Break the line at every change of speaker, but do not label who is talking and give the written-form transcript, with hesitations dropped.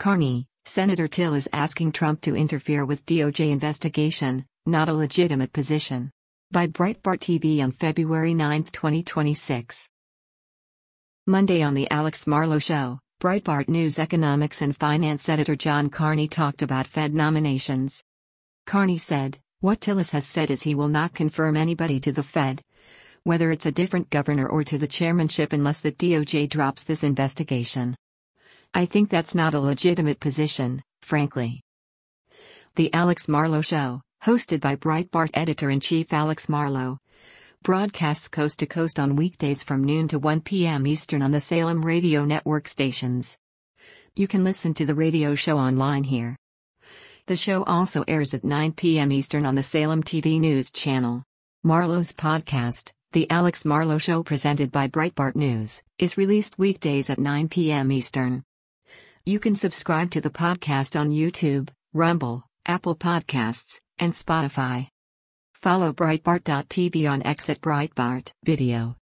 Carney, Senator Till is asking Trump to interfere with DOJ investigation, not a legitimate position. By Breitbart TV on February 9, 2026. Monday on The Alex Marlow Show, Breitbart News economics and finance editor John Carney talked about Fed nominations. Carney said, "What Tillis has said is he will not confirm anybody to the Fed, whether it's a different governor or to the chairmanship, unless the DOJ drops this investigation. I think that's not a legitimate position, frankly." The Alex Marlow Show, hosted by Breitbart editor-in-chief Alex Marlow, broadcasts coast to coast on weekdays from noon to 1 p.m. Eastern on the Salem Radio Network stations. You can listen to the radio show online here. The show also airs at 9 p.m. Eastern on the Salem TV News channel. Marlow's podcast, The Alex Marlow Show, presented by Breitbart News, is released weekdays at 9 p.m. Eastern. You can subscribe to the podcast on YouTube, Rumble, Apple Podcasts, and Spotify. Follow Breitbart.tv on X at Breitbart Video.